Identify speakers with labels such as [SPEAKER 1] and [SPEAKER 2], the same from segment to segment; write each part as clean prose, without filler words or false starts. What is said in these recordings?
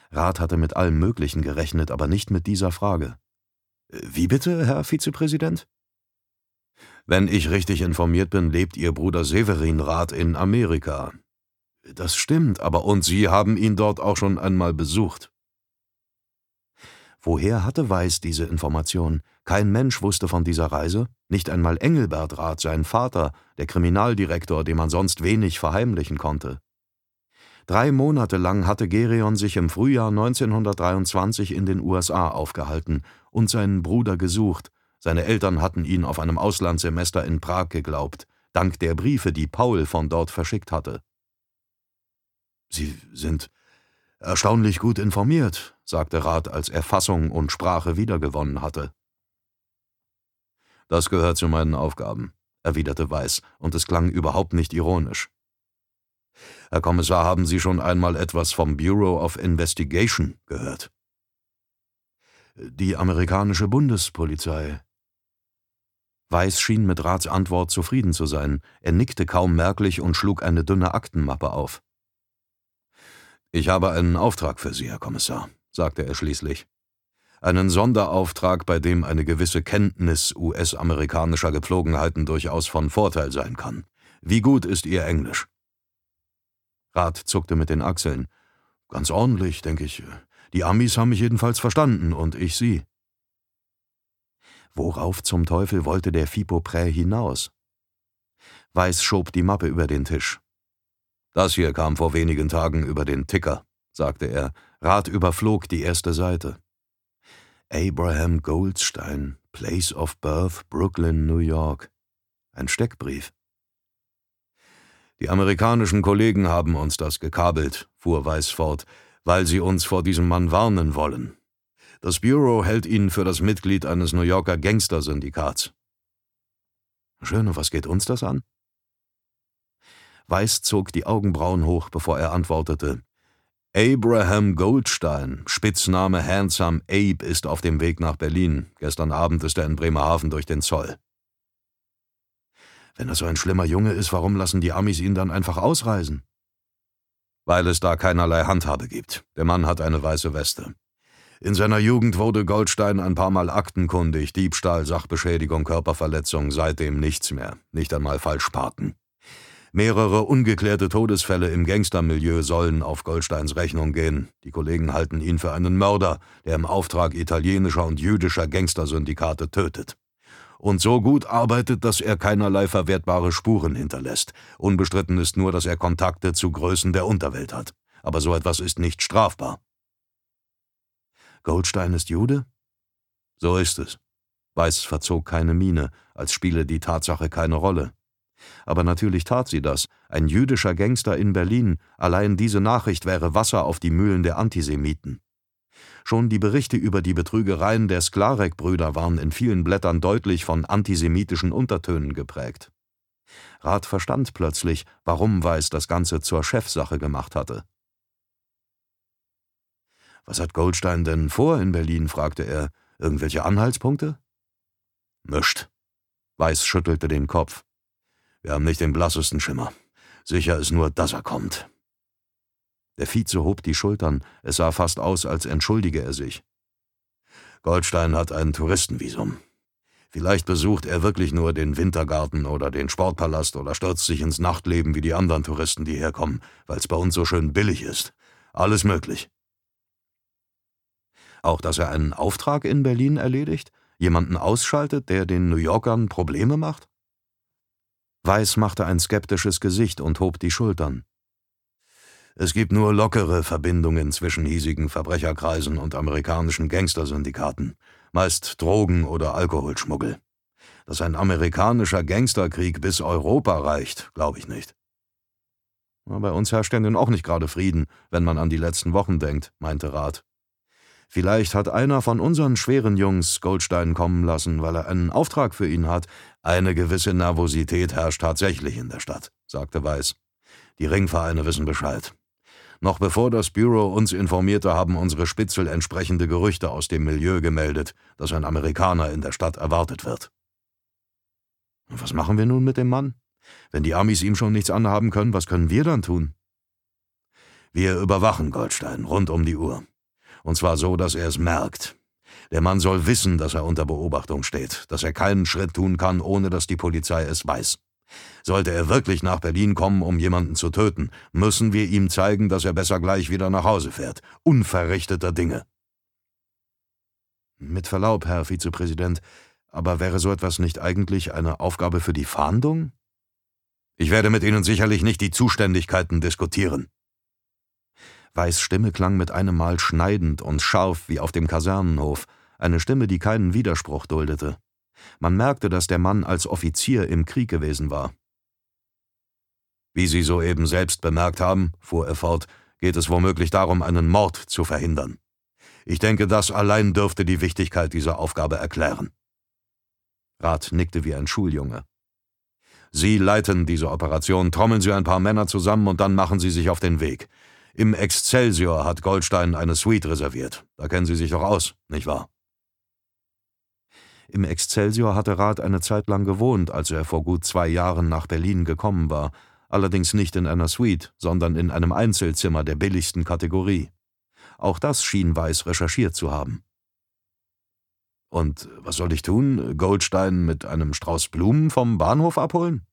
[SPEAKER 1] Rath hatte mit allem Möglichen gerechnet, aber nicht mit dieser Frage. »Wie bitte, Herr Vizepräsident?« »Wenn ich richtig informiert bin, lebt Ihr Bruder Severin Rath in Amerika.« »Das stimmt, und Sie haben ihn dort auch schon einmal besucht.« Woher hatte Weiß diese Information? Kein Mensch wusste von dieser Reise, nicht einmal Engelbert Rath, sein Vater, der Kriminaldirektor, dem man sonst wenig verheimlichen konnte. 3 Monate lang hatte Gereon sich im Frühjahr 1923 in den USA aufgehalten und seinen Bruder gesucht. Seine Eltern hatten ihn auf einem Auslandssemester in Prag geglaubt, dank der Briefe, die Paul von dort verschickt hatte. »Sie sind erstaunlich gut informiert«, sagte Rath, als er Fassung und Sprache wiedergewonnen hatte. »Das gehört zu meinen Aufgaben«, erwiderte Weiß, und es klang überhaupt nicht ironisch. »Herr Kommissar, haben Sie schon einmal etwas vom Bureau of Investigation gehört?« »Die amerikanische Bundespolizei.« Weiß schien mit Raths Antwort zufrieden zu sein. Er nickte kaum merklich und schlug eine dünne Aktenmappe auf. »Ich habe einen Auftrag für Sie, Herr Kommissar«, sagte er schließlich. »Einen Sonderauftrag, bei dem eine gewisse Kenntnis US-amerikanischer Gepflogenheiten durchaus von Vorteil sein kann. Wie gut ist Ihr Englisch?« Rath zuckte mit den Achseln. »Ganz ordentlich, denke ich. Die Amis haben mich jedenfalls verstanden und ich sie.« Worauf zum Teufel wollte der Fipoprä hinaus? Weiß schob die Mappe über den Tisch. »Das hier kam vor wenigen Tagen über den Ticker«, sagte er. Rath überflog die erste Seite. »Abraham Goldstein, Place of Birth, Brooklyn, New York.« Ein Steckbrief. »Die amerikanischen Kollegen haben uns das gekabelt«, fuhr Weiß fort, »weil sie uns vor diesem Mann warnen wollen. Das Bureau hält ihn für das Mitglied eines New Yorker Gangstersyndikats.« »Schön, und was geht uns das an?« Weiß zog die Augenbrauen hoch, bevor er antwortete. »Abraham Goldstein, Spitzname Handsome Abe, ist auf dem Weg nach Berlin. Gestern Abend ist er in Bremerhaven durch den Zoll.« »Wenn er so ein schlimmer Junge ist, warum lassen die Amis ihn dann einfach ausreisen?« »Weil es da keinerlei Handhabe gibt. Der Mann hat eine weiße Weste. In seiner Jugend wurde Goldstein ein paar Mal aktenkundig, Diebstahl, Sachbeschädigung, Körperverletzung, seitdem nichts mehr, nicht einmal Falschparken. Mehrere ungeklärte Todesfälle im Gangstermilieu sollen auf Goldsteins Rechnung gehen. Die Kollegen halten ihn für einen Mörder, der im Auftrag italienischer und jüdischer Gangstersyndikate tötet. Und so gut arbeitet, dass er keinerlei verwertbare Spuren hinterlässt. Unbestritten ist nur, dass er Kontakte zu Größen der Unterwelt hat. Aber so etwas ist nicht strafbar.« »Goldstein ist Jude?« »So ist es.« Weiß verzog keine Miene, als spiele die Tatsache keine Rolle. Aber natürlich tat sie das. Ein jüdischer Gangster in Berlin, allein diese Nachricht wäre Wasser auf die Mühlen der Antisemiten. Schon die Berichte über die Betrügereien der Sklarek-Brüder waren in vielen Blättern deutlich von antisemitischen Untertönen geprägt. Rath verstand plötzlich, warum Weiß das Ganze zur Chefsache gemacht hatte. »Was hat Goldstein denn vor in Berlin?« fragte er. »Irgendwelche Anhaltspunkte?« »Nischt.« Weiß schüttelte den Kopf. »Wir haben nicht den blassesten Schimmer. Sicher ist nur, dass er kommt.« Der Vize hob die Schultern. Es sah fast aus, als entschuldige er sich. »Goldstein hat ein Touristenvisum. Vielleicht besucht er wirklich nur den Wintergarten oder den Sportpalast oder stürzt sich ins Nachtleben wie die anderen Touristen, die herkommen, weil es bei uns so schön billig ist. Alles möglich.« Auch, dass er einen Auftrag in Berlin erledigt? Jemanden ausschaltet, der den New Yorkern Probleme macht? Weiß machte ein skeptisches Gesicht und hob die Schultern. »Es gibt nur lockere Verbindungen zwischen hiesigen Verbrecherkreisen und amerikanischen Gangstersyndikaten, meist Drogen- oder Alkoholschmuggel. Dass ein amerikanischer Gangsterkrieg bis Europa reicht, glaube ich nicht.« »Bei uns herrscht ja nun auch nicht gerade Frieden, wenn man an die letzten Wochen denkt«, meinte Rath. »Vielleicht hat einer von unseren schweren Jungs Goldstein kommen lassen, weil er einen Auftrag für ihn hat.« »Eine gewisse Nervosität herrscht tatsächlich in der Stadt«, sagte Weiß. »Die Ringvereine wissen Bescheid. Noch bevor das Bureau uns informierte, haben unsere Spitzel entsprechende Gerüchte aus dem Milieu gemeldet, dass ein Amerikaner in der Stadt erwartet wird.« »Was machen wir nun mit dem Mann? Wenn die Amis ihm schon nichts anhaben können, was können wir dann tun?« »Wir überwachen Goldstein rund um die Uhr. Und zwar so, dass er es merkt. Der Mann soll wissen, dass er unter Beobachtung steht, dass er keinen Schritt tun kann, ohne dass die Polizei es weiß. Sollte er wirklich nach Berlin kommen, um jemanden zu töten, müssen wir ihm zeigen, dass er besser gleich wieder nach Hause fährt. Unverrichteter Dinge. Mit Verlaub, Herr Vizepräsident, aber wäre so etwas nicht eigentlich eine Aufgabe für die Fahndung? Ich werde mit Ihnen sicherlich nicht die Zuständigkeiten diskutieren. Weiß' Stimme klang mit einem Mal schneidend und scharf wie auf dem Kasernenhof, eine Stimme, die keinen Widerspruch duldete. Man merkte, dass der Mann als Offizier im Krieg gewesen war. Wie Sie soeben selbst bemerkt haben, fuhr er fort, geht es womöglich darum, einen Mord zu verhindern. Ich denke, das allein dürfte die Wichtigkeit dieser Aufgabe erklären. Rath nickte wie ein Schuljunge. Sie leiten diese Operation, trommeln Sie ein paar Männer zusammen und dann machen Sie sich auf den Weg. Im Excelsior hat Goldstein eine Suite reserviert. Da kennen Sie sich doch aus, nicht wahr? Im Excelsior hatte Rath eine Zeit lang gewohnt, als er vor gut 2 Jahren nach Berlin gekommen war, allerdings nicht in einer Suite, sondern in einem Einzelzimmer der billigsten Kategorie. Auch das schien Weiß recherchiert zu haben. Und was soll ich tun? Goldstein mit einem Strauß Blumen vom Bahnhof abholen?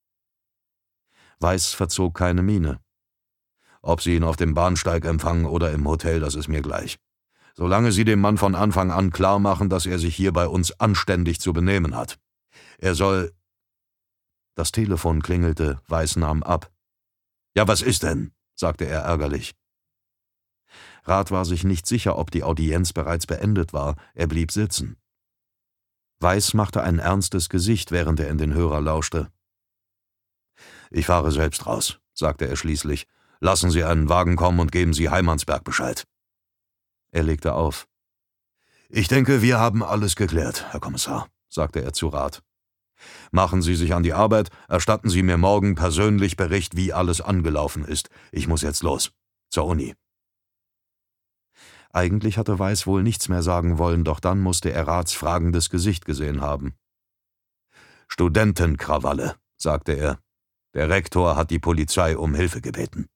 [SPEAKER 1] Weiß verzog keine Miene. Ob Sie ihn auf dem Bahnsteig empfangen oder im Hotel, das ist mir gleich. Solange Sie dem Mann von Anfang an klar machen, dass er sich hier bei uns anständig zu benehmen hat. Er soll... Das Telefon klingelte, Weiß nahm ab. »Ja, was ist denn?« sagte er ärgerlich. Rath war sich nicht sicher, ob die Audienz bereits beendet war. Er blieb sitzen. Weiß machte ein ernstes Gesicht, während er in den Hörer lauschte. »Ich fahre selbst raus«, sagte er schließlich. »Lassen Sie einen Wagen kommen und geben Sie Heimansberg Bescheid.« Er legte auf. »Ich denke, wir haben alles geklärt, Herr Kommissar«, sagte er zu Rath. »Machen Sie sich an die Arbeit, erstatten Sie mir morgen persönlich Bericht, wie alles angelaufen ist. Ich muss jetzt los. Zur Uni.« Eigentlich hatte Weiß wohl nichts mehr sagen wollen, doch dann musste er Raths fragendes Gesicht gesehen haben. »Studentenkrawalle«, sagte er. »Der Rektor hat die Polizei um Hilfe gebeten.«